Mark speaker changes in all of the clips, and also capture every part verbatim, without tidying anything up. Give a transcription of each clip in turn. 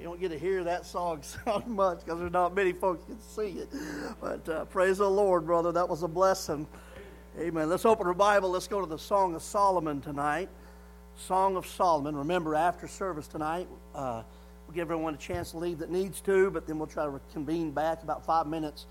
Speaker 1: You don't get to hear that song sung much because there's not many folks can see it. But uh, praise the Lord, brother. That was a blessing. Amen. Let's open our Bible. Let's go to the Song of Solomon tonight. Song of Solomon. Remember, after service tonight, uh, we'll give everyone a chance to leave that needs to, but then we'll try to convene back about five minutes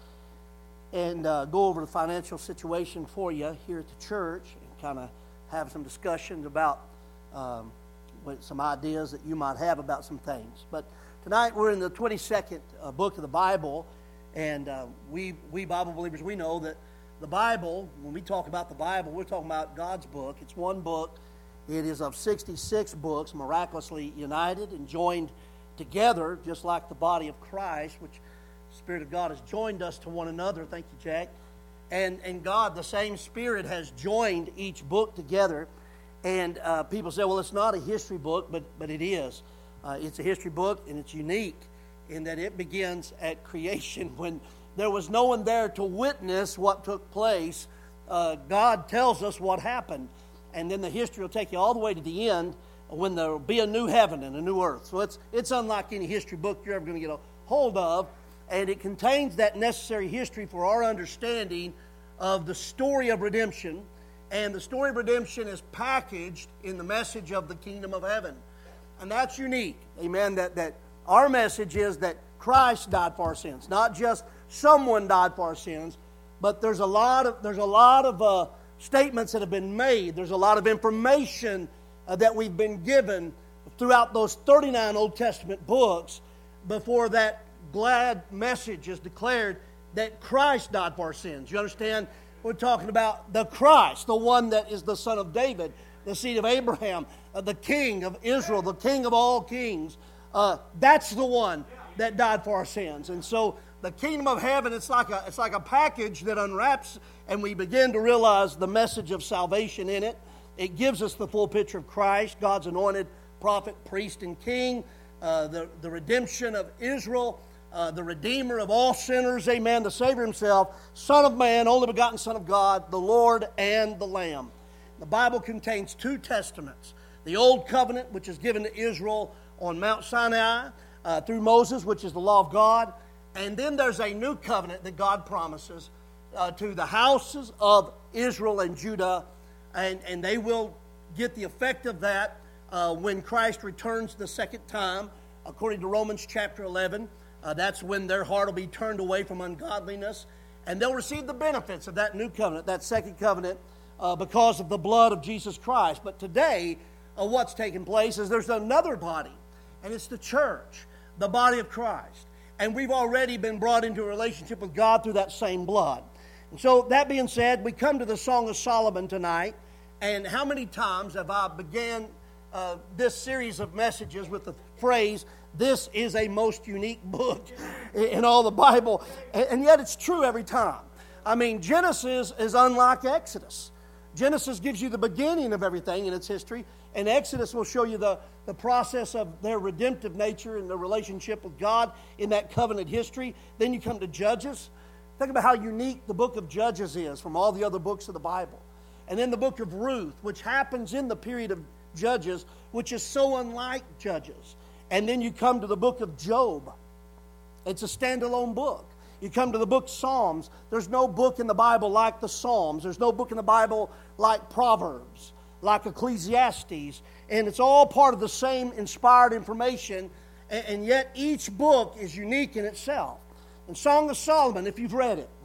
Speaker 1: and uh, go over the financial situation for you here at the church and kind of have some discussions about um, what, some ideas that you might have about some things. But tonight we're in the twenty-second uh, book of the Bible, and uh, we, we Bible believers, we know that the Bible, when we talk about the Bible, we're talking about God's book. It's one book. It is of sixty-six books, miraculously united and joined together, just like the body of Christ, which the Spirit of God has joined us to one another. Thank you, Jack. And, and God, the same Spirit, has joined each book together. And uh, people say, well, it's not a history book, but, but it is. Uh, it's a history book, and it's unique in that it begins at creation when there was no one there to witness what took place. Uh, God tells us what happened. And then the history will take you all the way to the end when there will be a new heaven and a new earth. So it's it's unlike any history book you're ever going to get a hold of. And it contains that necessary history for our understanding of the story of redemption. And the story of redemption is packaged in the message of the kingdom of heaven. And that's unique. Amen. That, that our message is that Christ died for our sins. Not just someone died for our sins, but there's a lot of there's a lot of uh, statements that have been made. There's a lot of information uh, that we've been given throughout those thirty-nine Old Testament books before that glad message is declared that Christ died for our sins. You understand? We're talking about the Christ, the one that is the son of David, the seed of Abraham, uh, the king of Israel, the king of all kings. Uh, that's the one that died for our sins. And so the kingdom of heaven, it's like a it's like a package that unwraps, and we begin to realize the message of salvation in it. It gives us the full picture of Christ, God's anointed prophet, priest, and king, uh, the, the redemption of Israel, uh, the Redeemer of all sinners, amen, the Savior himself, Son of Man, only begotten Son of God, the Lord and the Lamb. The Bible contains two testaments. The Old Covenant, which is given to Israel on Mount Sinai uh, through Moses, which is the law of God. And then there's a new covenant that God promises uh, to the houses of Israel and Judah, and, and they will get the effect of that uh, when Christ returns the second time, according to Romans chapter eleven. Uh, that's when their heart will be turned away from ungodliness, and they'll receive the benefits of that new covenant, that second covenant, uh, because of the blood of Jesus Christ. But today, uh, what's taking place is there's another body, and it's the church, the body of Christ. And we've already been brought into a relationship with God through that same blood. And so, that being said, we come to the Song of Solomon tonight. And how many times have I began uh, this series of messages with the phrase, this is a most unique book in all the Bible. And yet it's true every time. I mean, Genesis is unlike Exodus. Genesis gives you the beginning of everything in its history. And Exodus will show you the, the process of their redemptive nature and their relationship with God in that covenant history. Then you come to Judges. Think about how unique the book of Judges is from all the other books of the Bible. And then the book of Ruth, which happens in the period of Judges, which is so unlike Judges. And then you come to the book of Job. It's a standalone book. You come to the book Psalms. There's no book in the Bible like the Psalms. There's no book in the Bible like Proverbs, like Ecclesiastes, and it's all part of the same inspired information, and, and yet each book is unique in itself. And Song of Solomon, if you've read it,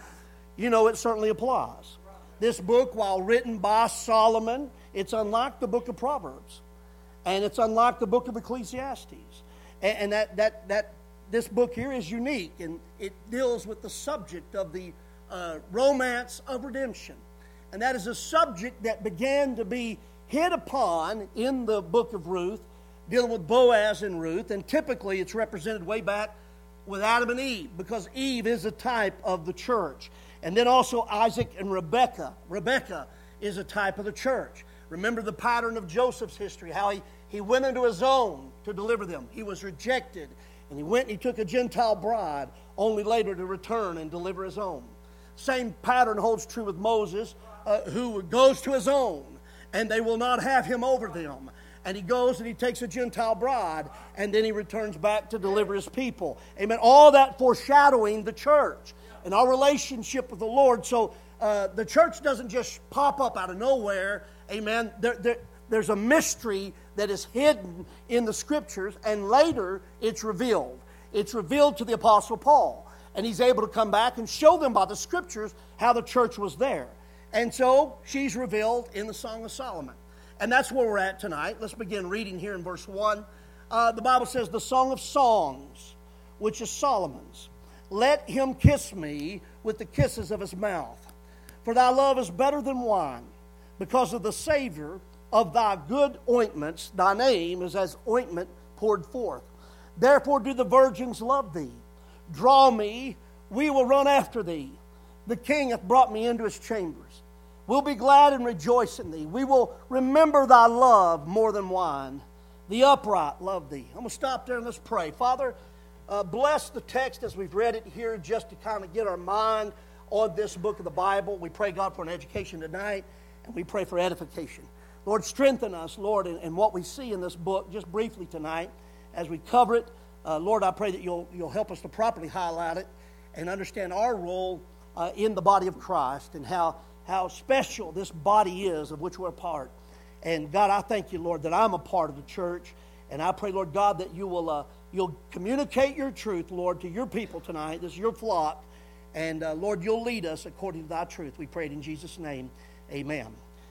Speaker 1: you know it certainly applies. This book, while written by Solomon, it's unlike the book of Proverbs, and it's unlike the book of Ecclesiastes, and, and that that that this book here is unique, and it deals with the subject of the uh, romance of redemption. And that is a subject that began to be hit upon in the book of Ruth, dealing with Boaz and Ruth. And typically it's represented way back with Adam and Eve, because Eve is a type of the church. And then also Isaac and Rebekah. Rebekah is a type of the church. Remember the pattern of Joseph's history, how he, he went into his own to deliver them. He was rejected, and he went and he took a Gentile bride, only later to return and deliver his own. Same pattern holds true with Moses, uh, who goes to his own, and they will not have him over them. and he goes and he takes a Gentile bride, and then he returns back to deliver his people. Amen. All that foreshadowing the church and our relationship with the Lord. So uh, the church doesn't just pop up out of nowhere. Amen. There, there, there's a mystery that is hidden in the Scriptures, and later it's revealed. It's revealed to the Apostle Paul, and he's able to come back and show them by the Scriptures how the church was there. And so she's revealed in the Song of Solomon. And that's where we're at tonight. Let's begin reading here in verse one. Uh, the Bible says, the Song of Songs, which is Solomon's. Let him kiss me with the kisses of his mouth. For thy love is better than wine. Because of the Savior of thy good ointments, thy name is as ointment poured forth. Therefore do the virgins love thee. Draw me, we will run after thee. The King hath brought me into his chambers. We'll be glad and rejoice in thee. We will remember thy love more than wine. The upright love thee. I'm going to stop there and let's pray. Father, uh, bless the text as we've read it here just to kind of get our mind on this book of the Bible. We pray, God, for an education tonight, and we pray for edification. Lord, strengthen us, Lord, in, in what we see in this book just briefly tonight as we cover it. Uh, Lord, I pray that you'll, you'll help us to properly highlight it and understand our role uh, in the body of Christ and how how special this body is of which we're a part. And God, I thank you, Lord, that I'm a part of the church. And I pray, Lord God, that you will uh, you'll communicate your truth, Lord, to your people tonight. This is your flock. And uh, Lord, you'll lead us according to thy truth. We pray it in Jesus' name. Amen.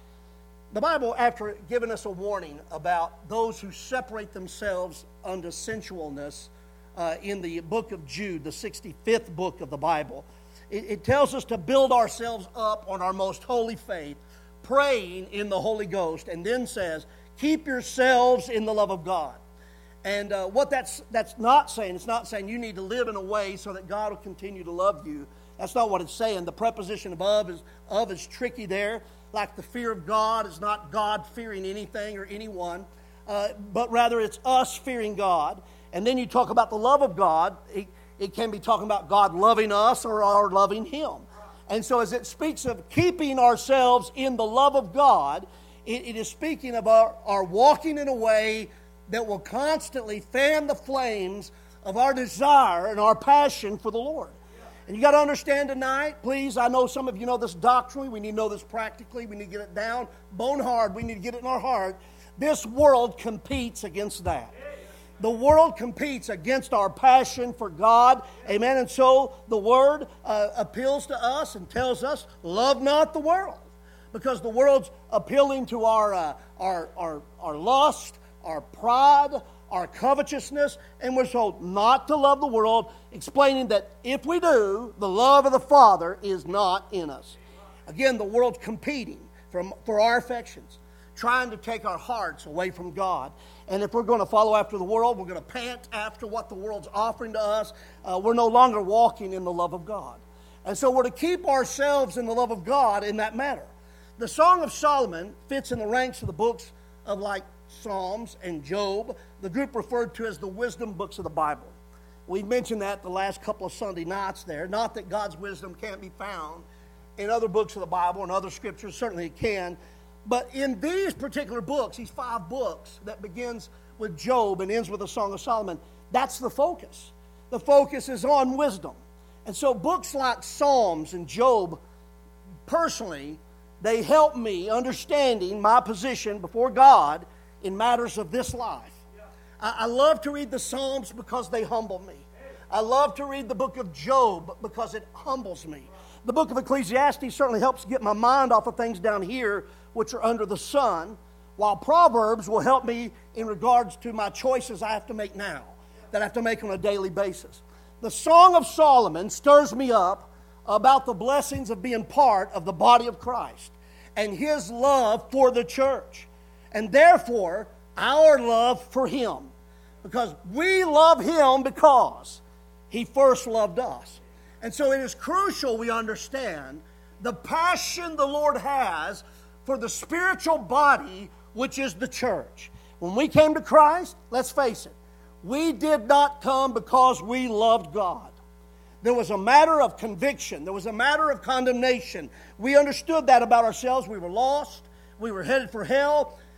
Speaker 1: The Bible, after giving us a warning about those who separate themselves unto sensualness uh, in the book of Jude, the sixty-fifth book of the Bible, It, it tells us to build ourselves up on our most holy faith, praying in the Holy Ghost, and then says, keep yourselves in the love of God. And uh, what that's that's not saying, it's not saying you need to live in a way so that God will continue to love you. That's not what it's saying. The preposition of of is, of is tricky there. Like the fear of God is not God fearing anything or anyone, uh, but rather it's us fearing God. And then you talk about the love of God. It, It can be talking about God loving us or our loving Him. And so as it speaks of keeping ourselves in the love of God, it, it is speaking of our, our walking in a way that will constantly fan the flames of our desire and our passion for the Lord. And you got to understand tonight, please, I know some of you know this doctrinally. We need to know this practically. We need to get it down bone hard. We need to get it in our heart. This world competes against that. The world competes against our passion for God. Amen. And so the Word uh, appeals to us and tells us, love not the world. Because the world's appealing to our, uh, our, our, our lust, our pride, our covetousness. And we're told not to love the world, explaining that if we do, the love of the Father is not in us. Again, the world's competing for, for our affections, trying to take our hearts away from God. And if we're going to follow after the world, we're going to pant after what the world's offering to us, uh, we're no longer walking in the love of God. And so we're to keep ourselves in the love of God in that matter. The Song of Solomon fits in the ranks of the books of like Psalms and Job, the group referred to as the wisdom books of the Bible. We mentioned that the last couple of Sunday nights there. Not that God's wisdom can't be found in other books of the Bible and other scriptures. Certainly it can. But in these particular books, these five books that begins with Job and ends with the Song of Solomon, that's the focus. The focus is on wisdom. And so books like Psalms and Job, personally, they help me understanding my position before God in matters of this life. I, I love to read the Psalms because they humble me. I love to read the book of Job because it humbles me. The book of Ecclesiastes certainly helps get my mind off of things down here which are under the sun, while Proverbs will help me in regards to my choices I have to make now, that I have to make on a daily basis. The Song of Solomon stirs me up about the blessings of being part of the body of Christ and His love for the church, and therefore our love for Him, because we love Him because He first loved us. And so it is crucial we understand the passion the Lord has for the spiritual body, which is the church. When we came to Christ, let's face it, we did not come because we loved God. There was a matter of conviction. There was a matter of condemnation. We understood that about ourselves. We were lost. We were headed for hell.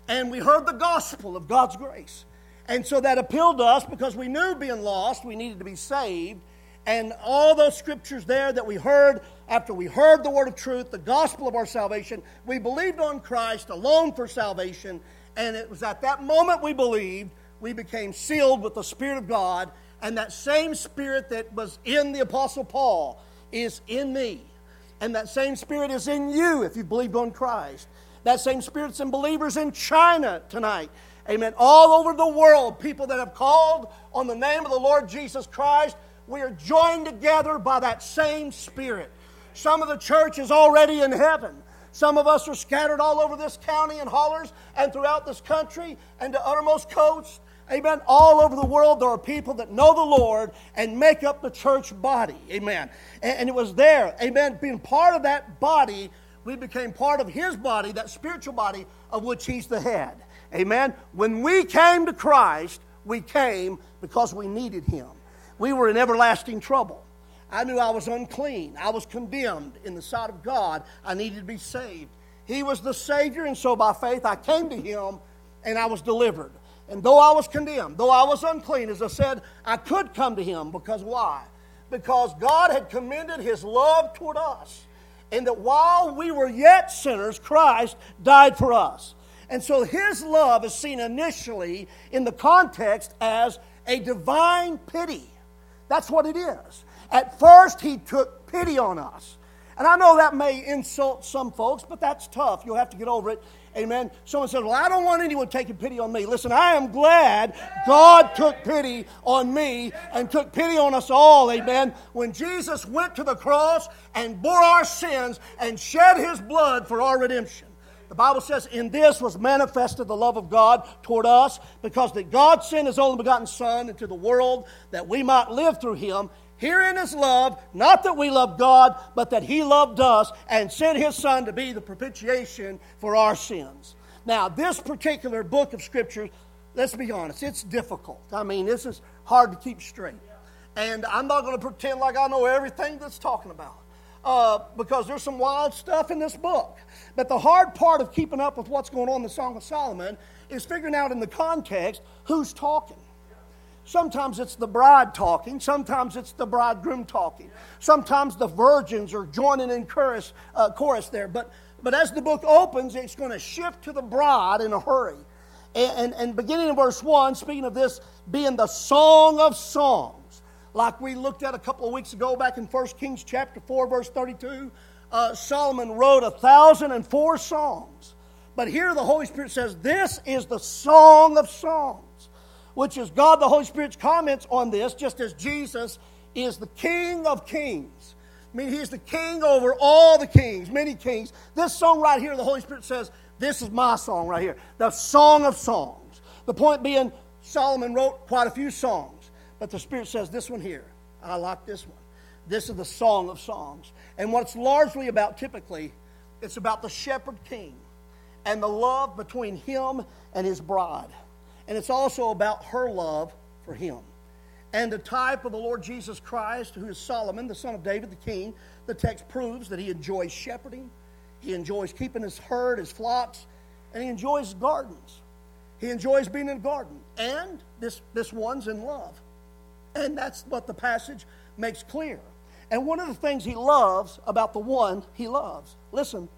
Speaker 1: and we heard the gospel of God's grace. And so that appealed to us because we knew being lost, we needed to be saved. And all those scriptures there that we heard after we heard the word of truth, the gospel of our salvation, we believed on Christ alone for salvation. And it was at that moment we believed, we became sealed with the Spirit of God. And that same Spirit that was in the Apostle Paul is in me. And that same Spirit is in you if you believed on Christ. That same Spirit's in believers in China tonight. Amen. All over the world, people that have called on the name of the Lord Jesus Christ, we are joined together by that same Spirit. Some of the church is already in heaven. Some of us are scattered all over this county and hollers and throughout this country and to uttermost coast. Amen. All over the world, there are people that know the Lord and make up the church body. Amen. And, and it was there. Amen. Being part of that body, we became part of His body, that spiritual body of which He's the head. Amen. When we came to Christ, we came because we needed Him. We were in everlasting trouble. I knew I was unclean. I was condemned in the sight of God. I needed to be saved. He was the Savior, and so by faith I came to Him and I was delivered. And though I was condemned, though I was unclean, as I said, I could come to Him because why? Because God had commended His love toward us. And that while we were yet sinners, Christ died for us. And so His love is seen initially in the context as a divine pity. That's what it is. At first, He took pity on us. And I know that may insult some folks, but that's tough. You'll have to get over it. Amen. Someone says, well, I don't want anyone taking pity on me. Listen, I am glad God took pity on me and took pity on us all. Amen. When Jesus went to the cross and bore our sins and shed His blood for our redemption. The Bible says, in this was manifested the love of God toward us, because that God sent His only begotten Son into the world that we might live through Him. Herein is love, not that we love God, but that He loved us and sent His Son to be the propitiation for our sins. Now, this particular book of Scripture, let's be honest, it's difficult. I mean, this is hard to keep straight. And I'm not going to pretend like I know everything that's talking about. Uh, because there's some wild stuff in this book. But the hard part of keeping up with what's going on in the Song of Solomon is figuring out in the context who's talking. Sometimes it's the bride talking. Sometimes it's the bridegroom talking. Sometimes the virgins are joining in chorus, uh, chorus there. But, but as the book opens, it's going to shift to the bride in a hurry. And, and, and beginning in verse one, speaking of this being the Song of Songs, like we looked at a couple of weeks ago back in First Kings chapter four, verse thirty-two, uh, Solomon wrote a thousand and four songs. But here the Holy Spirit says, this is the Song of Songs, which is God the Holy Spirit's comments on this, just as Jesus is the King of kings. I mean, He's the King over all the kings, many kings. This song right here, the Holy Spirit says, this is my song right here, the Song of Songs. The point being, Solomon wrote quite a few songs. But the Spirit says, this one here, I like this one. This is the Song of Songs. And what it's largely about typically, it's about the shepherd king and the love between him and his bride. And it's also about her love for him. And the type of the Lord Jesus Christ, who is Solomon, the son of David, the king, the text proves that he enjoys shepherding. He enjoys keeping his herd, his flocks, and he enjoys gardens. He enjoys being in a garden. And this, this one's in love. And that's what the passage makes clear. And one of the things he loves about the one he loves, listen,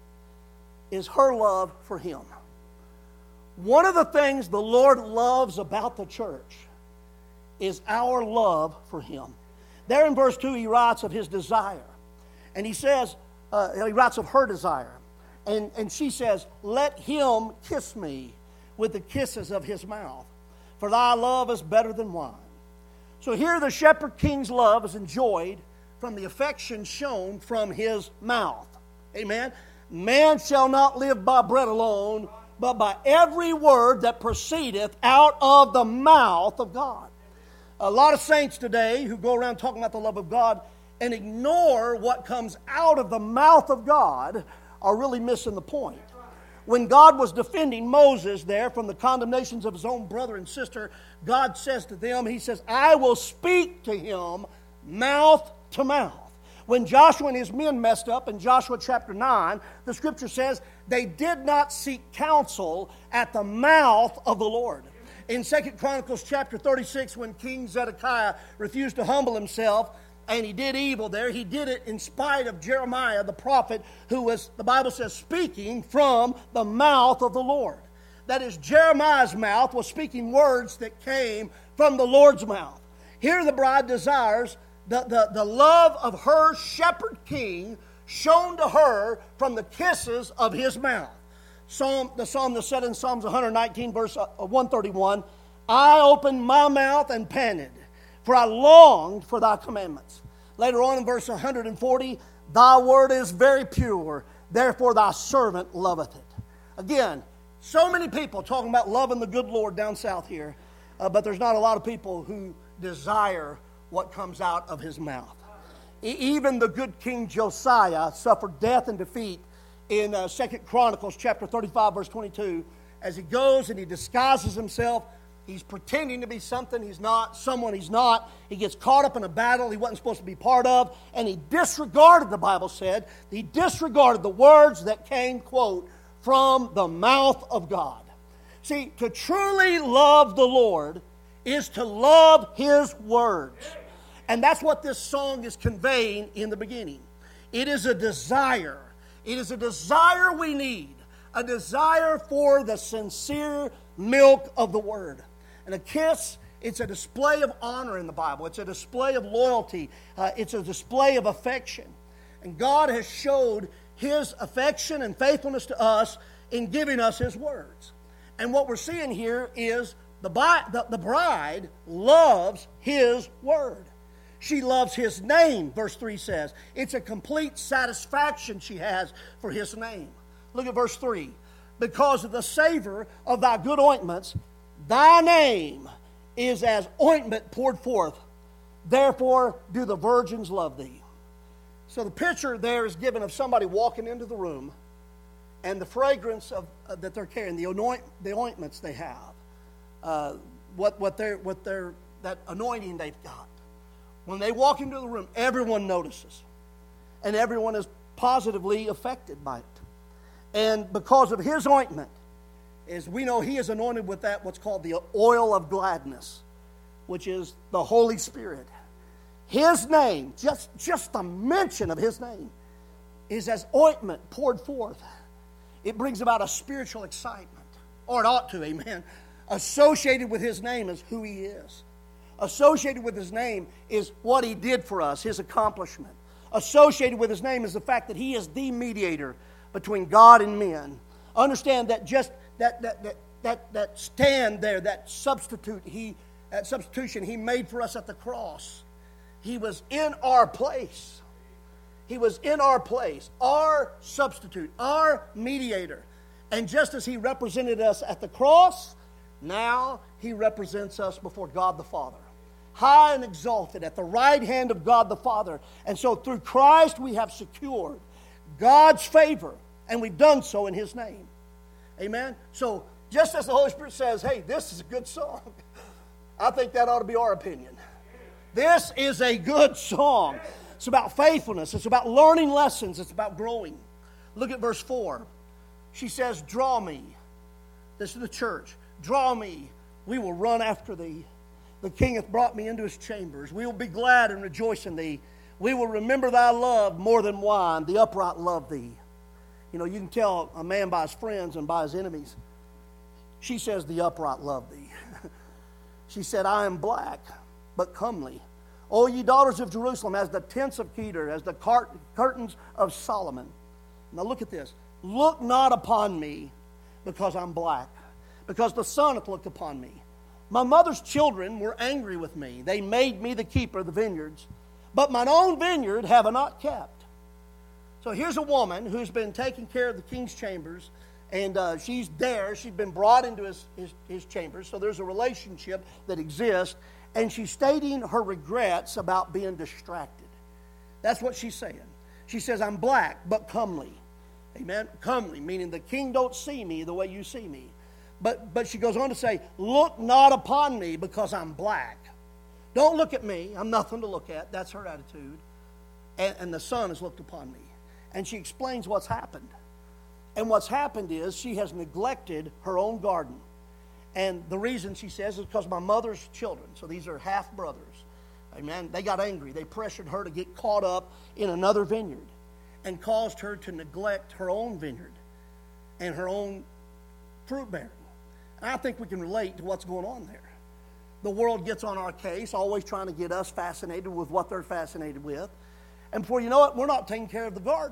Speaker 1: is her love for him. One of the things the Lord loves about the church is our love for Him. There in verse two, he writes of his desire. And he says, uh, he writes of her desire. And, and she says, let him kiss me with the kisses of his mouth, for thy love is better than wine. So here the shepherd king's love is enjoyed from the affection shown from his mouth. Amen. Man shall not live by bread alone, but by every word that proceedeth out of the mouth of God. A lot of saints today who go around talking about the love of God and ignore what comes out of the mouth of God are really missing the point. When God was defending Moses there from the condemnations of his own brother and sister, God says to them, He says, I will speak to him mouth to mouth. When Joshua and his men messed up in Joshua chapter nine, the scripture says they did not seek counsel at the mouth of the Lord. In Second Chronicles chapter thirty-six, when King Zedekiah refused to humble himself, and he did evil there, he did it in spite of Jeremiah the prophet, who was, the Bible says, speaking from the mouth of the Lord. That is, Jeremiah's mouth was speaking words that came from the Lord's mouth. Here the bride desires the, the, the love of her shepherd king shown to her from the kisses of his mouth. Psalm, the psalm that's said in Psalms one nineteen, verse one thirty-one, I opened my mouth and panted, for I longed for thy commandments. Later on in verse one forty, thy word is very pure, therefore thy servant loveth it. Again, so many people talking about loving the good Lord down south here, uh, but there's not a lot of people who desire what comes out of his mouth. E- even the good King Josiah suffered death and defeat in uh, Second Chronicles chapter thirty-five, verse twenty-two, as he goes and he disguises himself. He's pretending to be something he's not, someone he's not. He gets caught up in a battle he wasn't supposed to be part of, and he disregarded, the Bible said, he disregarded the words that came, quote, from the mouth of God. See, to truly love the Lord is to love His words. And that's what this song is conveying in the beginning. It is a desire. It is a desire we need. A desire for the sincere milk of the Word. And a kiss, it's a display of honor in the Bible. It's a display of loyalty. Uh, it's a display of affection. And God has showed His affection and faithfulness to us in giving us His words. And what we're seeing here is the, the, the bride loves His word. She loves His name, verse three says. It's a complete satisfaction she has for His name. Look at verse three. Because of the savor of thy good ointments, thy name is as ointment poured forth. Therefore do the virgins love thee. So the picture there is given of somebody walking into the room, and the fragrance of uh, that they're carrying, the anoint, the ointments they have, uh, what what they're what they're that anointing they've got. When they walk into the room, everyone notices, and everyone is positively affected by it. And because of His ointment, as we know, He is anointed with that what's called the oil of gladness, which is the Holy Spirit. His name, just, just the mention of His name, is as ointment poured forth. It brings about a spiritual excitement, or it ought to, amen. Associated with His name is who He is. Associated with His name is what He did for us, His accomplishment. Associated with His name is the fact that He is the mediator between God and men. Understand that just that that that that, that stand there, that substitute He that substitution He made for us at the cross. He was in our place. He was in our place, our substitute, our mediator. And just as He represented us at the cross, now He represents us before God the Father. High and exalted at the right hand of God the Father. And so through Christ we have secured God's favor, and we've done so in His name. Amen? So just as the Holy Spirit says, hey, this is a good song, I think that ought to be our opinion. This is a good song. It's about faithfulness. It's about learning lessons. It's about growing. Look at verse four. She says, draw me. This is the church. Draw me. We will run after thee. The King hath brought me into His chambers. We will be glad and rejoice in thee. We will remember thy love more than wine. The upright love thee. You know, you can tell a man by his friends and by his enemies. She says, the upright love thee. She said, I am black, but comely. O ye daughters of Jerusalem, as the tents of Kedar, as the cart- curtains of Solomon. Now look at this. Look not upon me, because I'm black, because the sun hath looked upon me. My mother's children were angry with me. They made me the keeper of the vineyards, but mine own vineyard have I not kept. So here's a woman who's been taking care of the king's chambers, and uh, she's there. She's been brought into his, his, his chambers, so there's a relationship that exists, and she's stating her regrets about being distracted. That's what she's saying. She says, I'm black, but comely. Amen? Comely, meaning the king don't see me the way you see me. But, but she goes on to say, look not upon me because I'm black. Don't look at me. I'm nothing to look at. That's her attitude. and, and the sun has looked upon me. And she explains what's happened. And what's happened is she has neglected her own garden. And the reason, she says, is because my mother's children, so these are half-brothers, amen, they got angry. They pressured her to get caught up in another vineyard and caused her to neglect her own vineyard and her own fruit bearing. And I think we can relate to what's going on there. The world gets on our case, always trying to get us fascinated with what they're fascinated with. And before you know it, we're not taking care of the garden.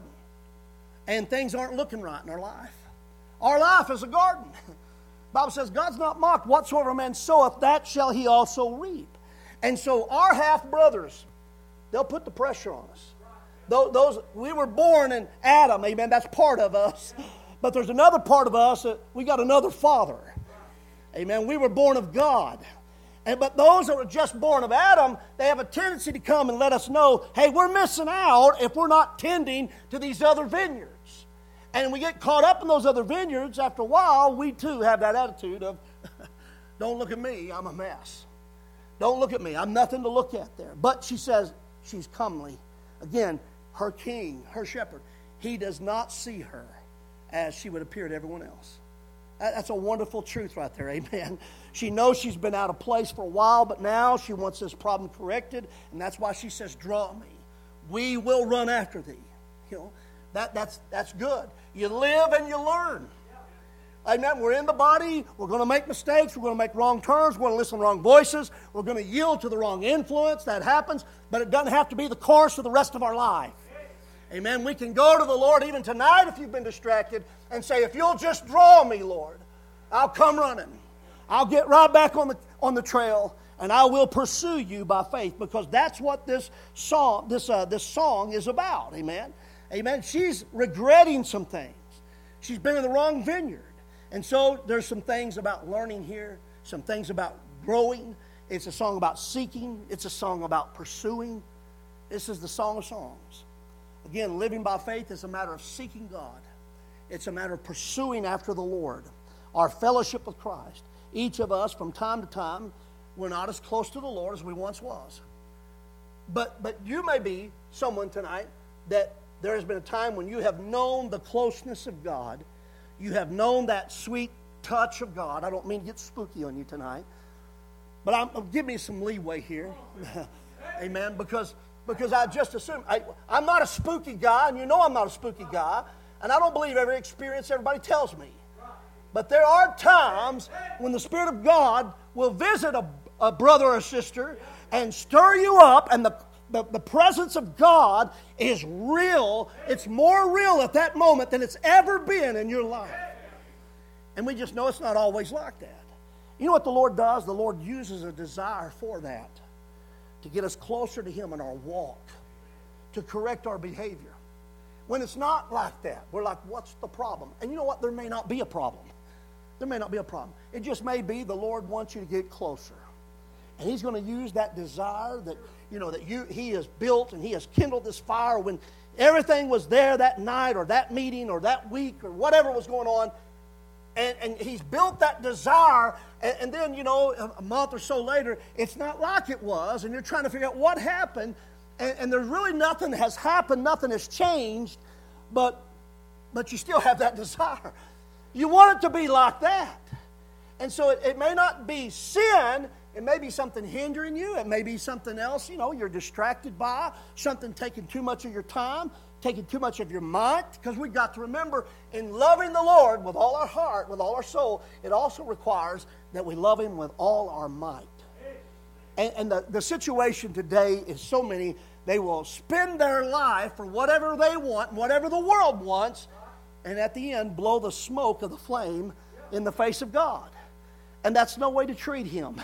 Speaker 1: And things aren't looking right in our life. Our life is a garden. The Bible says, God's not mocked. Whatsoever a man soweth, that shall he also reap. And so our half-brothers, they'll put the pressure on us. Those, those we were born in Adam, amen, that's part of us. But there's another part of us that we got another father. Amen, we were born of God. And, but those that were just born of Adam, they have a tendency to come and let us know, hey, we're missing out if we're not tending to these other vineyards. And we get caught up in those other vineyards. After a while, we too have that attitude of, don't look at me, I'm a mess. Don't look at me, I'm nothing to look at there. But she says she's comely. Again, her king, her shepherd, he does not see her as she would appear to everyone else. That's a wonderful truth right there, amen. She knows she's been out of place for a while, but now she wants this problem corrected, and that's why she says, draw me. We will run after thee. You know, that, that's, that's good. You live and you learn. Amen. We're in the body. We're going to make mistakes. We're going to make wrong turns. We're going to listen to wrong voices. We're going to yield to the wrong influence. That happens, but it doesn't have to be the course of the rest of our life. Amen. We can go to the Lord even tonight if you've been distracted and say, if you'll just draw me, Lord, I'll come running. I'll get right back on the on the trail, and I will pursue you by faith, because that's what this song this uh, this song is about. Amen. Amen. She's regretting some things. She's been in the wrong vineyard, and so there's some things about learning here, some things about growing. It's a song about seeking. It's a song about pursuing. This is the Song of Songs. Again, living by faith is a matter of seeking God. It's a matter of pursuing after the Lord. Our fellowship with Christ. Each of us, from time to time, we're not as close to the Lord as we once was. But, but you may be someone tonight that there has been a time when you have known the closeness of God. You have known that sweet touch of God. I don't mean to get spooky on you tonight. But I'm, give me some leeway here. Amen. Because... Because I just assume, I, I'm not a spooky guy, and you know I'm not a spooky guy, and I don't believe every experience everybody tells me. But there are times when the Spirit of God will visit a, a brother or sister and stir you up, and the, the, the presence of God is real. It's more real at that moment than it's ever been in your life. And we just know it's not always like that. You know what the Lord does? The Lord uses a desire for that, to get us closer to Him in our walk, to correct our behavior. When it's not like that, we're like, what's the problem? And you know what? There may not be a problem. There may not be a problem. It just may be the Lord wants you to get closer. And He's going to use that desire that, you know, that you He has built, and He has kindled this fire when everything was there that night or that meeting or that week or whatever was going on. And, and He's built that desire, and, and then, you know, a, a month or so later, it's not like it was, and you're trying to figure out what happened, and, and there's really nothing that has happened, nothing has changed, but, but you still have that desire. You want it to be like that. And so it, it may not be sin, it may be something hindering you, it may be something else, you know, you're distracted by, something taking too much of your time, taking too much of your mind, because we've got to remember, in loving the Lord with all our heart, with all our soul, it also requires that we love Him with all our might. And, and the, the situation today is so many, they will spend their life for whatever they want, whatever the world wants, and at the end blow the smoke of the flame in the face of God. And that's no way to treat Him.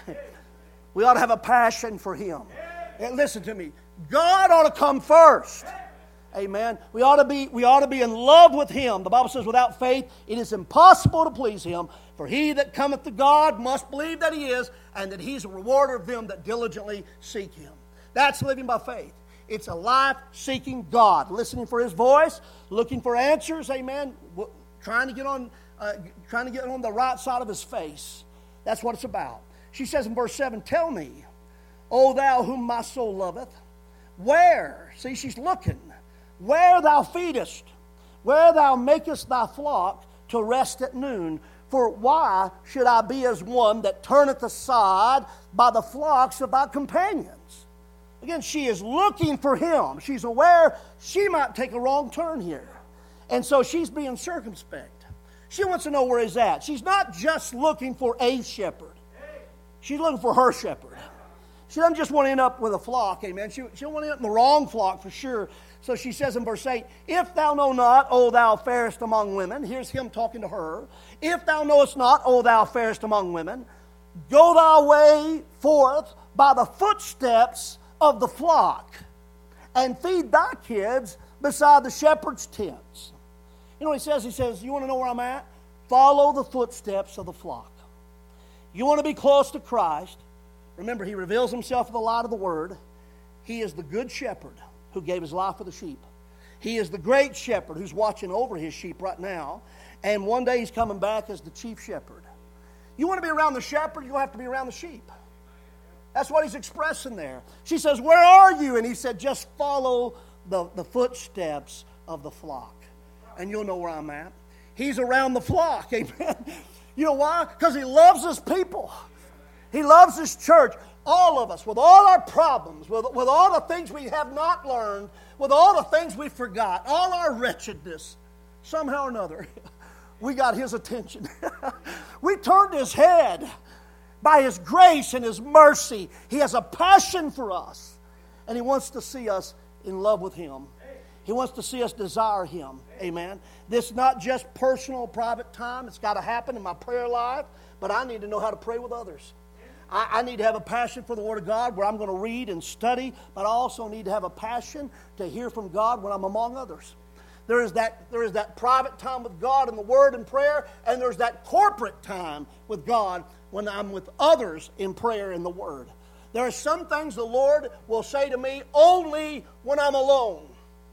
Speaker 1: We ought to have a passion for Him. And listen to me, God ought to come first. Amen. We ought to be, we ought to be in love with Him. The Bible says, without faith, it is impossible to please Him. For he that cometh to God must believe that He is, and that He's a rewarder of them that diligently seek Him. That's living by faith. It's a life seeking God, listening for His voice, looking for answers. Amen. Trying to get on, uh, trying to get on the right side of His face. That's what it's about. She says in verse seven, tell me, O thou whom my soul loveth, Where, see, she's looking, where thou feedest, where thou makest thy flock to rest at noon. For why should I be as one that turneth aside by the flocks of thy companions? Again, she is looking for him. She's aware she might take a wrong turn here. And so she's being circumspect. She wants to know where he's at. She's not just looking for a shepherd. She's looking for her shepherd. She doesn't just want to end up with a flock, amen. She, she don't want to end up in the wrong flock for sure. So she says in verse eight, if thou know not, O thou fairest among women, here's him talking to her. If thou knowest not, O thou fairest among women, go thy way forth by the footsteps of the flock, and feed thy kids beside the shepherd's tents. You know what he says? He says, you want to know where I'm at? Follow the footsteps of the flock. You want to be close to Christ. Remember, he reveals himself in the light of the Word. He is the good shepherd who gave his life for the sheep. He is the great shepherd who's watching over his sheep right now. And one day he's coming back as the chief shepherd. You want to be around the shepherd, you'll have to be around the sheep. That's what he's expressing there. She says, where are you? And he said, just follow the, the footsteps of the flock. And you'll know where I'm at. He's around the flock, amen. You know why? Because he loves his people. He loves his church. All of us, with all our problems, with, with all the things we have not learned, with all the things we forgot, all our wretchedness, somehow or another, we got his attention. We turned his head. By his grace and his mercy, he has a passion for us. And he wants to see us in love with him. He wants to see us desire him. Amen. This is not just personal, private time. It's got to happen in my prayer life. But I need to know how to pray with others. I, I need to have a passion for the Word of God where I'm going to read and study. But I also need to have a passion to hear from God when I'm among others. There is that, there is that private time with God in the Word and prayer. And there's that corporate time with God when I'm with others in prayer and the Word. There are some things the Lord will say to me only when I'm alone.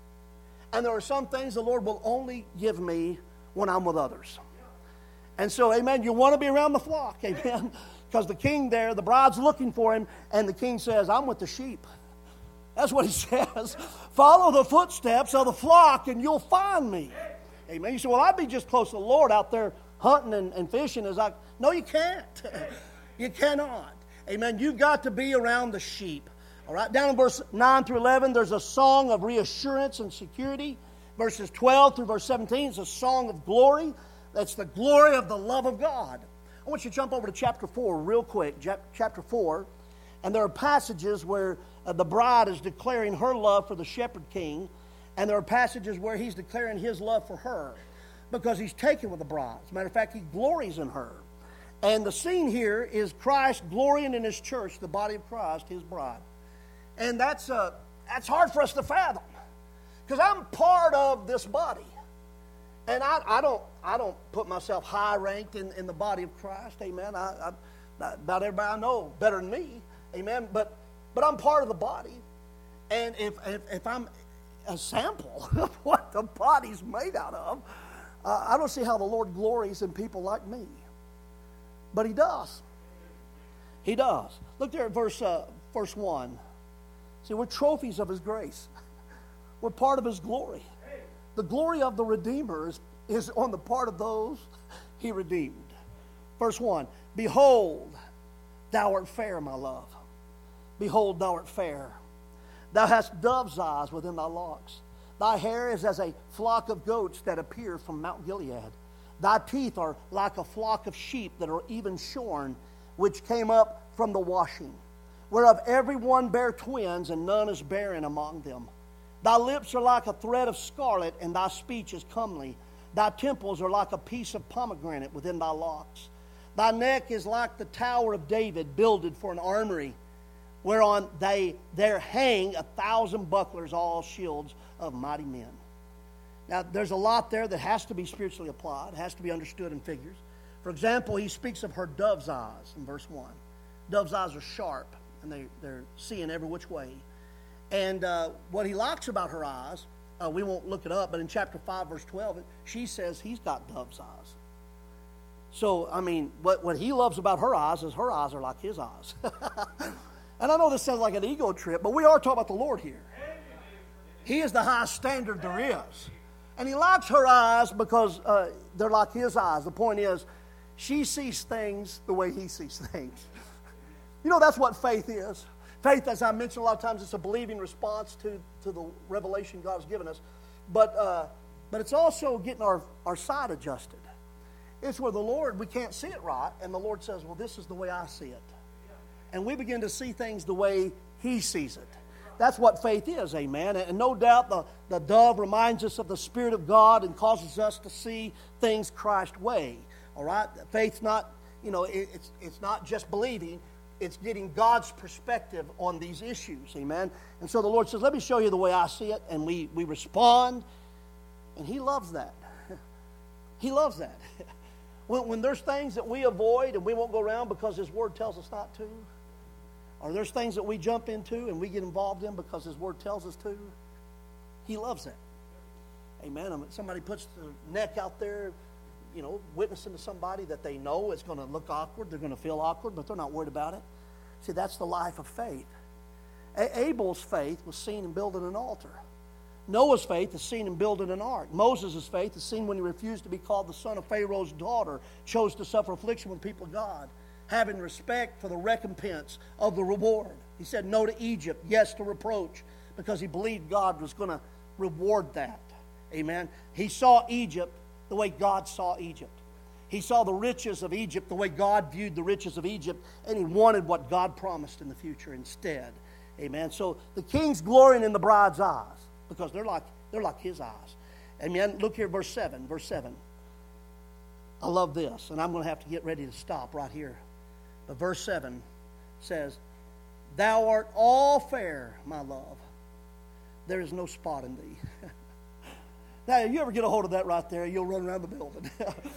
Speaker 1: And there are some things the Lord will only give me when I'm with others. And so, amen, you want to be around the flock, amen. Because the king there, the bride's looking for him, and the king says, I'm with the sheep. That's what he says. Follow the footsteps of the flock, and you'll find me. Amen. You say, well, I'd be just close to the Lord out there hunting and, and fishing. As I, no, you can't. You cannot. Amen. You've got to be around the sheep. All right. Down in verse nine through eleven, there's a song of reassurance and security. Verses twelve through verse seventeen is a song of glory. That's the glory of the love of God. I want you to jump over to chapter four real quick. Chapter four. And there are passages where uh, the bride is declaring her love for the shepherd king. And there are passages where he's declaring his love for her, because he's taken with the bride. As a matter of fact, he glories in her. And the scene here is Christ glorying in his church, the body of Christ, his bride. And that's uh, that's hard for us to fathom, because I'm part of this body. And I, I don't I don't put myself high ranked in, in the body of Christ. Amen. I, I, about everybody I know better than me. Amen. But but I'm part of the body. And if if, if I'm a sample of what the body's made out of, uh, I don't see how the Lord glories in people like me. But he does. He does. Look there at verse, uh, verse one. See, we're trophies of his grace. We're part of his glory. The glory of the Redeemer is, is on the part of those he redeemed. Verse one. Behold, thou art fair, my love. Behold, thou art fair. Thou hast dove's eyes within thy locks. Thy hair is as a flock of goats that appear from Mount Gilead. Thy teeth are like a flock of sheep that are even shorn, which came up from the washing, whereof every one bare twins, and none is barren among them. Thy lips are like a thread of scarlet, and thy speech is comely. Thy temples are like a piece of pomegranate within thy locks. Thy neck is like the tower of David, builded for an armory, whereon they there hang a thousand bucklers, all shields of mighty men. Now, there's a lot there that has to be spiritually applied, has to be understood in figures. For example, he speaks of her dove's eyes in verse one. Dove's eyes are sharp, and they, they're seeing every which way. And uh, what he likes about her eyes, uh, we won't look it up, but in chapter five, verse twelve, she says he's got dove's eyes. So, I mean, what, what he loves about her eyes is her eyes are like his eyes. And And I know this sounds like an ego trip, but we are talking about the Lord here. He is the highest standard there is. And He likes her eyes because uh, they're like His eyes. The point is, she sees things the way He sees things. You know, that's what faith is. Faith, as I mentioned a lot of times, it's a believing response to, to the revelation God has given us. But uh, but it's also getting our, our sight adjusted. It's where the Lord, we can't see it right, and the Lord says, well, this is the way I see it. And we begin to see things the way He sees it. That's what faith is, amen. And no doubt the, the dove reminds us of the Spirit of God and causes us to see things Christ's way. All right? Faith's not, you know, it, it's, it's not just believing. It's getting God's perspective on these issues, amen. And so the Lord says, let me show you the way I see it. And we, we respond, and He loves that. He loves that. When, when there's things that we avoid and we won't go around because His Word tells us not to, or there's things that we jump into and we get involved in because His Word tells us to, He loves that. Amen. I mean, somebody puts their neck out there, you know, witnessing to somebody that they know is going to look awkward. They're going to feel awkward, but they're not worried about it. See, that's the life of faith. A- Abel's faith was seen in building an altar. Noah's faith is seen in building an ark. Moses' faith is seen when he refused to be called the son of Pharaoh's daughter, chose to suffer affliction with the people of God, having respect for the recompense of the reward. He said no to Egypt, yes to reproach, because he believed God was going to reward that. Amen. He saw Egypt the way God saw Egypt. He saw the riches of Egypt the way God viewed the riches of Egypt, and he wanted what God promised in the future instead. Amen. So the king's glorying in the bride's eyes because they're like they're like his eyes. Amen. Look here, verse seven. Verse seven. I love this, and I'm going to have to get ready to stop right here. But verse seven says, "Thou art all fair, my love. There is no spot in thee." Now, if you ever get a hold of that right there, you'll run around the building.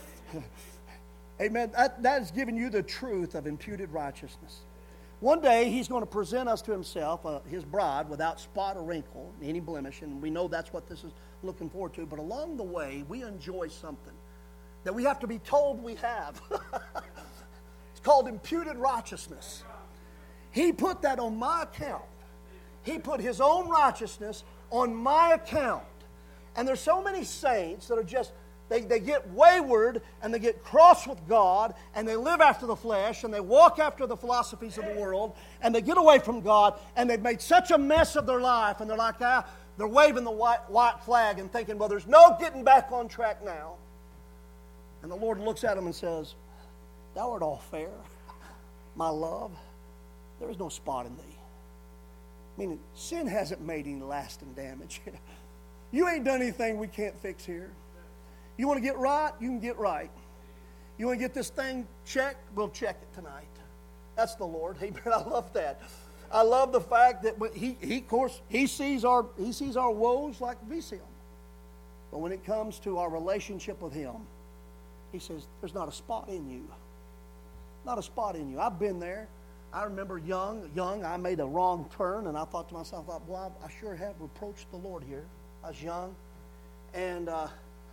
Speaker 1: Amen. That, that is giving you the truth of imputed righteousness. One day, He's going to present us to Himself, uh, His bride, without spot or wrinkle, any blemish, and we know that's what this is looking forward to. But along the way, we enjoy something that we have to be told we have. It's called imputed righteousness. He put that on my account. He put His own righteousness on my account. And there's so many saints that are just, they, they get wayward and they get cross with God and they live after the flesh and they walk after the philosophies of the world and they get away from God and they've made such a mess of their life and they're like, ah, they're waving the white, white flag and thinking, well, there's no getting back on track now. And the Lord looks at them and says, "Thou art all fair, my love. There is no spot in thee." Meaning, sin hasn't made any lasting damage. You ain't done anything we can't fix here. You want to get right? You can get right. You want to get this thing checked? We'll check it tonight. That's the Lord. Amen. I love that. I love the fact that he, he, of course, he sees our he sees our woes like we see them. But when it comes to our relationship with Him, He says, "There's not a spot in you. Not a spot in you." I've been there. I remember young, young, I made a wrong turn, and I thought to myself, "Well, I sure have reproached the Lord here." I was young, and uh,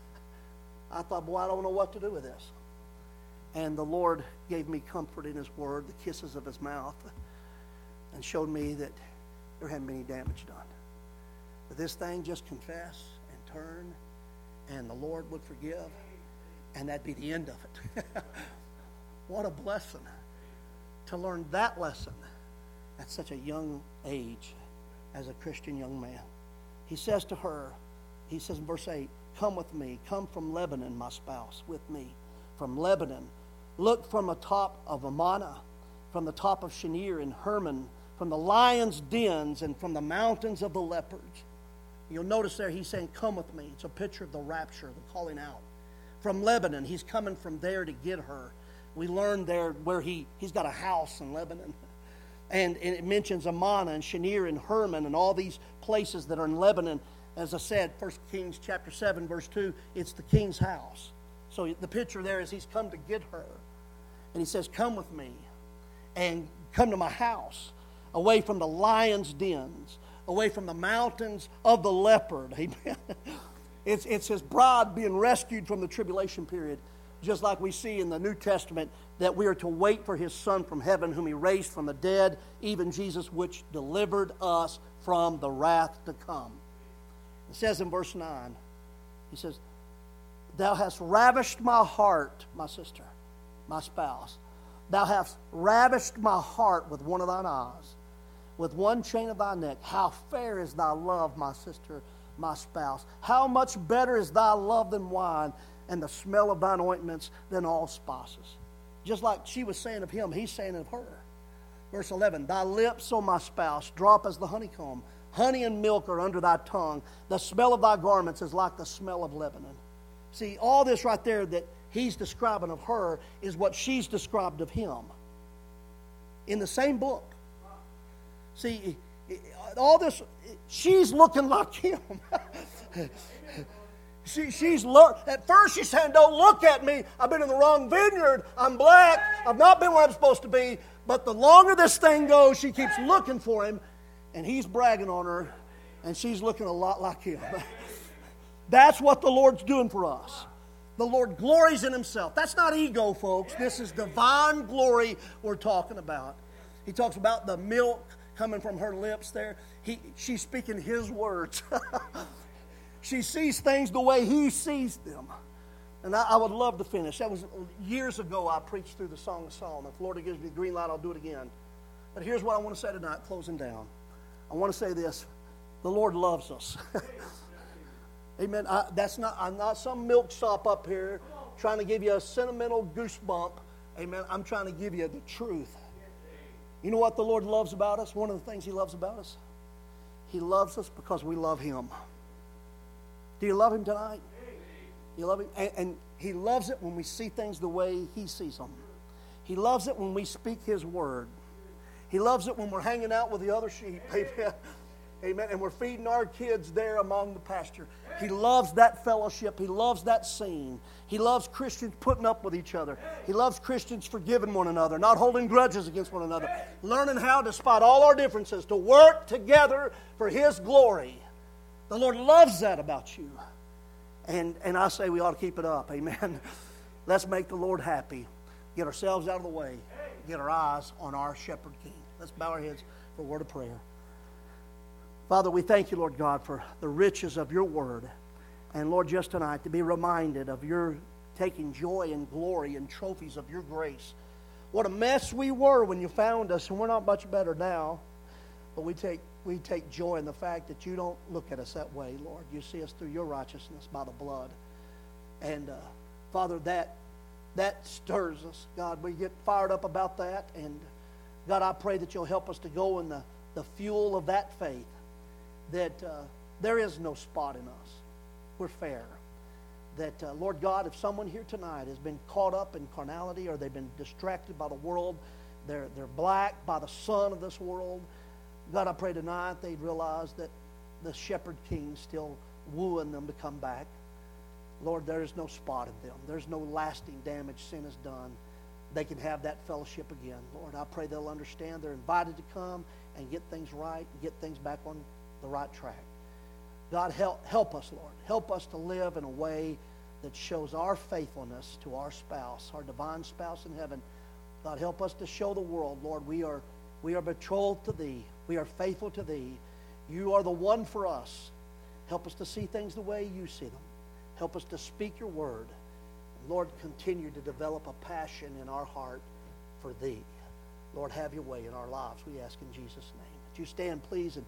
Speaker 1: I thought, boy, I don't know what to do with this. And the Lord gave me comfort in His Word, the kisses of His mouth, and showed me that there hadn't been any damage done. But this thing, just confess and turn, and the Lord would forgive, and that'd be the end of it. What a blessing to learn that lesson at such a young age as a Christian young man. He says to her, he says in verse eight, "Come with me, come from Lebanon, my spouse, with me, from Lebanon. Look from the top of Amana, from the top of Shinir and Hermon, from the lions' dens and from the mountains of the leopards." You'll notice there he's saying, "Come with me." It's a picture of the rapture, the calling out. From Lebanon, he's coming from there to get her. We learned there where he, he's got a house in Lebanon. And, and it mentions Amana and Shinir and Hermon and all these places that are in Lebanon. As I said, First Kings chapter seven, verse two, it's the king's house. So the picture there is he's come to get her. And he says, "Come with me and come to my house, away from the lion's dens, away from the mountains of the leopard." Amen. It's, it's his bride being rescued from the tribulation period Just like we see in the New Testament that we are to wait for his Son from heaven, whom he raised from the dead, even Jesus, which delivered us from the wrath to come. It says in verse nine, he says, thou hast ravished my heart, my sister, my spouse. Thou hast ravished my heart with one of thine eyes, with one chain of thy neck. How fair is thy love, my sister, my spouse. How much better is thy love than wine, and the smell of thine ointments than all spices. Just like she was saying of him, he's saying of her. Verse eleven, thy lips, O my spouse, drop as the honeycomb. Honey and milk are under thy tongue. The smell of thy garments is like the smell of Lebanon. See, all this right there that he's describing of her is what she's described of him. In the same book. See, all this, she's looking like him. She, she's learned. At first she's saying, don't look at me. I've been in the wrong vineyard. I'm black. I've not been where I'm supposed to be. But the longer this thing goes, she keeps looking for him. And he's bragging on her. And she's looking a lot like him. That's what the Lord's doing for us. The Lord glories in himself. That's not ego, folks. This is divine glory we're talking about. He talks about the milk coming from her lips there. He, she's speaking his words. She sees things the way he sees them. And I, I would love to finish. That was years ago I preached through the Song of Solomon. If the Lord gives me the green light, I'll do it again. But here's what I want to say tonight, closing down. I want to say this. The Lord loves us. Amen. I, that's not, I'm not some milksop up here trying to give you a sentimental goosebump. Amen. I'm trying to give you the truth. You know what the Lord loves about us? One of the things he loves about us? He loves us because we love him. Do you love him tonight? You love him? And, and he loves it when we see things the way he sees them. He loves it when we speak his word. He loves it when we're hanging out with the other sheep. Amen. Amen. And we're feeding our kids there among the pasture. He loves that fellowship. He loves that scene. He loves Christians putting up with each other. He loves Christians forgiving one another, not holding grudges against one another. Learning how, despite all our differences, to work together for his glory. The Lord loves that about you. And, and I say we ought to keep it up. Amen. Let's make the Lord happy. Get ourselves out of the way. Get our eyes on our shepherd king. Let's bow our heads for a word of prayer. Father, we thank you, Lord God, for the riches of your word. And Lord, just tonight to be reminded of your taking joy and glory and trophies of your grace. What a mess we were when you found us, and we're not much better now. But we take we take joy in the fact that you don't look at us that way, Lord. You see us through your righteousness by the blood. And uh, Father, that that stirs us. God, we get fired up about that. And God, I pray that you'll help us to go in the, the fuel of that faith. That uh, there is no spot in us. We're fair. That, uh, Lord God, if someone here tonight has been caught up in carnality or they've been distracted by the world, they're, they're black by the sun of this world, God, I pray tonight they'd realize that the shepherd king's still wooing them to come back. Lord, there is no spot in them. There's no lasting damage sin has done. They can have that fellowship again. Lord, I pray they'll understand they're invited to come and get things right and get things back on the right track. God, help, help us, Lord. Help us to live in a way that shows our faithfulness to our spouse, our divine spouse in heaven. God, help us to show the world, Lord, we are, we are betrothed to thee. We are faithful to thee. You are the one for us. Help us to see things the way you see them. Help us to speak your word. Lord, continue to develop a passion in our heart for thee. Lord, have your way in our lives, we ask in Jesus' name. Would you stand, please, and